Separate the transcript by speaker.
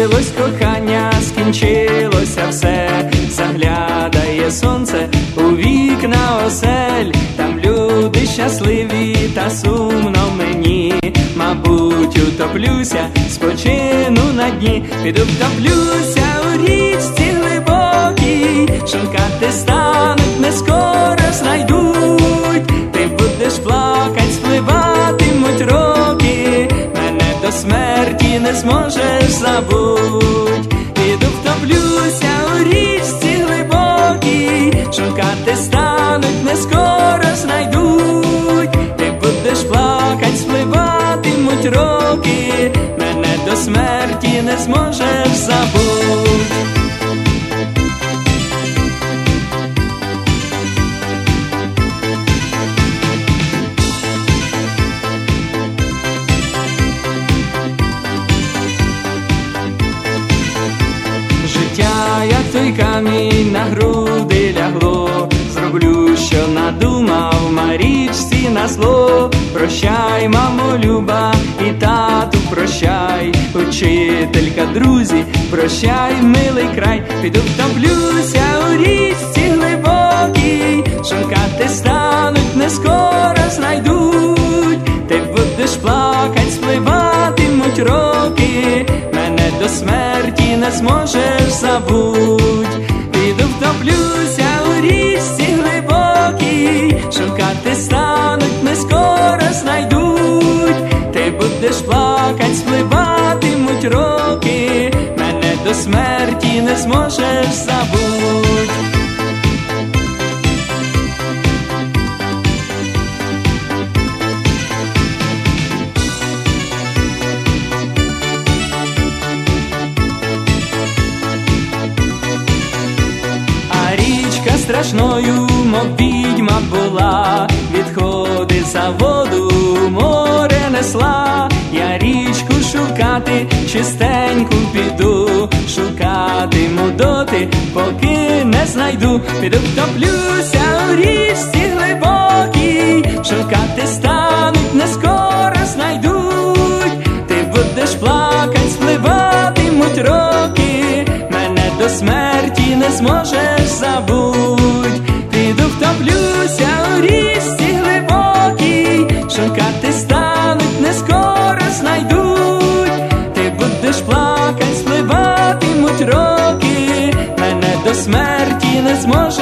Speaker 1: Скінчилось кохання, скінчилося все, заглядає сонце у вікна осель, там люди щасливі, та сумно мені, мабуть, утоплюся, спочину на дні, піду втоплюся у річці глибокій, шукати стануть, не скоро знайдуть, ти будеш плакать, спливатимуть роки, мене до смерті не зможеш забудь. Піду втоплюся у річці глибокій, шукати стануть, не скоро знайдуть, ти будеш плакать, спливатимуть роки, мене до смерті не зможеш забудь. Життя, як той камінь, на груди лягло, зроблю, що надумав, Марічці на зло. Прощай, мамо люба, і тату прощай, учителька, друзі, прощай, милий край. Піду втоплюся у річці глибокій, шукати стануть, не скоро знайдуть, ти будеш плакать, спливатимуть роки, мене до смерті не зможеш забудь. Піду втоплюся у річці глибокій, шукати стануть, не скоро знайдуть, ти будеш плакать, спливатимуть роки, мене до смерті не зможеш забудь. Страшною, мов відьма була, відходи за воду море несла. Я річку шукати, чистеньку піду, шукатиму доти, поки не знайду. Піду втоплюся у річці глибокій, шукати стануть, не скоро знайдуть, ти будеш плакать, спливатимуть роки, мене до смерті не зможеш забудь. Піду втоплюся у річці глибокій, шукати стануть, не скоро знайдуть, ти будеш плакать, спливатимуть роки, мене до смерті не зможеш